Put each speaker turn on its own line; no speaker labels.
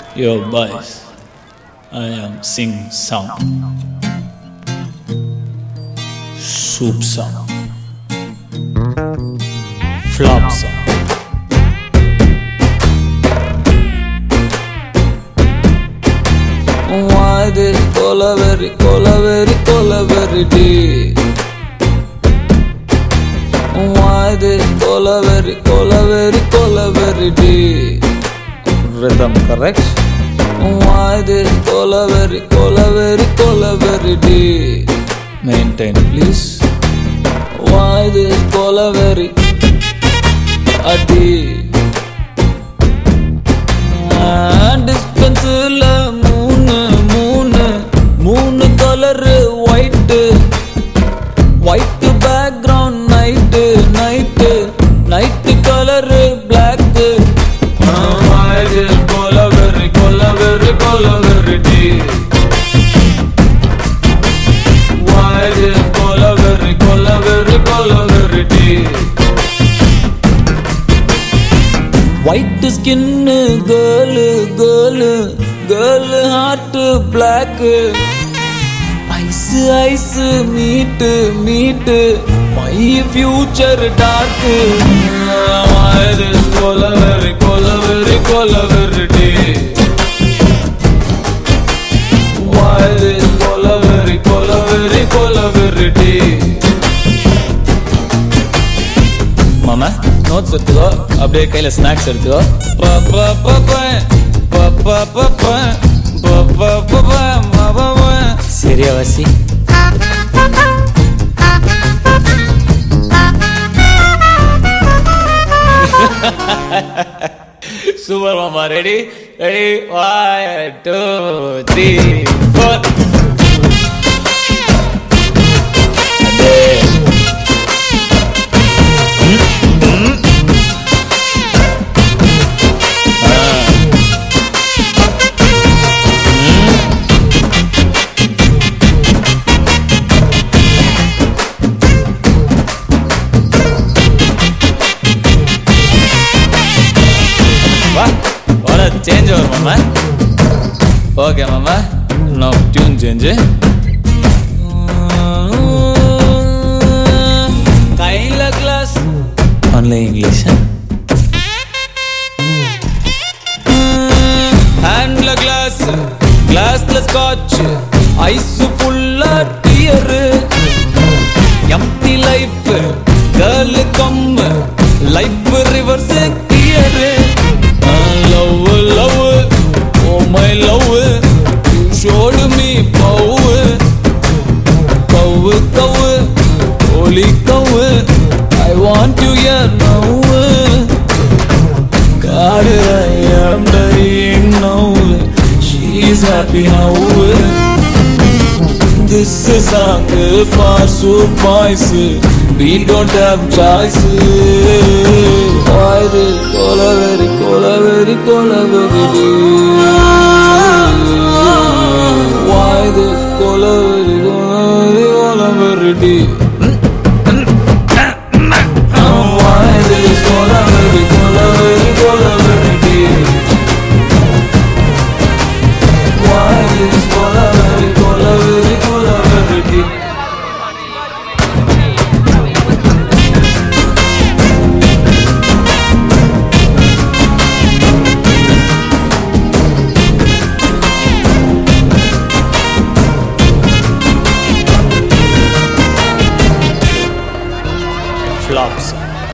Yo boys, I am sing song, soup song, flop song.
Why this colaveri day? Why this colaveri day?
Rhythm correct?
Why this colaveri day?
Maintain please.
Why this colaveri a day? Dispenser moon color white background night color black. Why this colaveri day? Why this colaveri day? White skin girl heart black. Ice meet my future dark. Why this colaveri day? Why this colaveri day?
மாமா notes எடுத்துக்கோ, அப்படியே கையில snacks எடுத்துக்கோ. சரியா வாசி? Super மாமா. Ready 1 2 3 4. Change வரும் மாமா. ஓகே மாமா, நோ டியூன் சேஞ்ச்.
கையில கிளாஸ்
ஒன்லி இங்கிலீஷ்.
ஹேண்ட்ல கிளாஸ்ல ஸ்காட்ச் ஐஸ் ஃபுல்லா dear. Empty life girl come life reverse clear. Love, oh my love, you showed me power. Cow, holy cow, I want you here now. God, I am dying now. She is happy now. This is song for soup boys. We don't have choice. Why this colaveri day? Why this colaveri day? Why this colaveri day? Why this colaveri day?
Flops.